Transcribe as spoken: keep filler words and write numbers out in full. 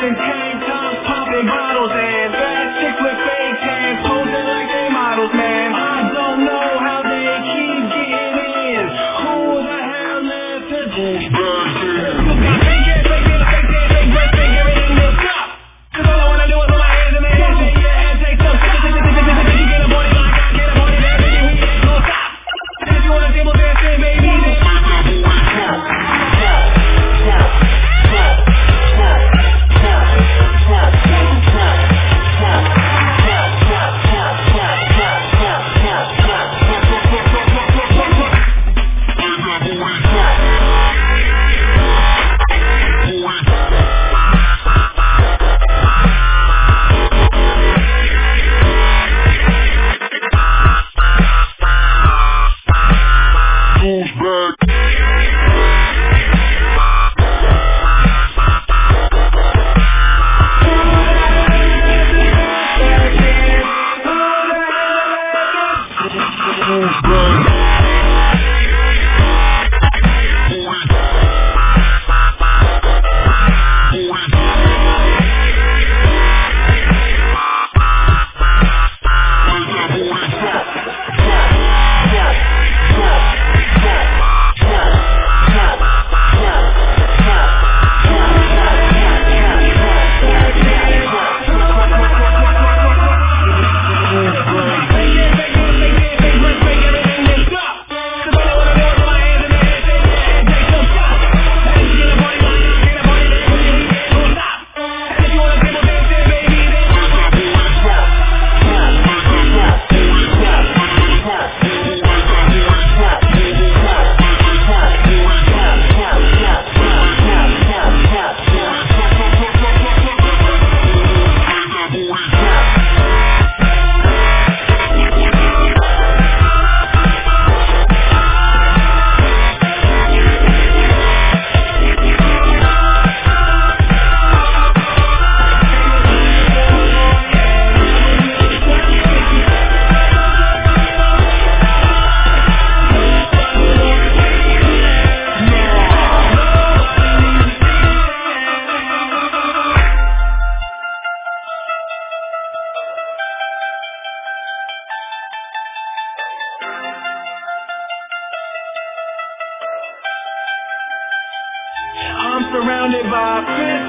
in tank tops, popping bottles, and bad chicks with fake hands, posing like they models, man. I don't know how they keep getting in. Who the hell left to do that? Fake it, fake it, fake it, fake breath, fake everything will stop. Cause all I wanna do is put my hands in the air, shake your head, take some shit, shit, shit, shit, shit, shit, you get a body like I get a body, that baby, we ain't gon' stop. And if you wanna table dancing, baby, then I'm surrounded by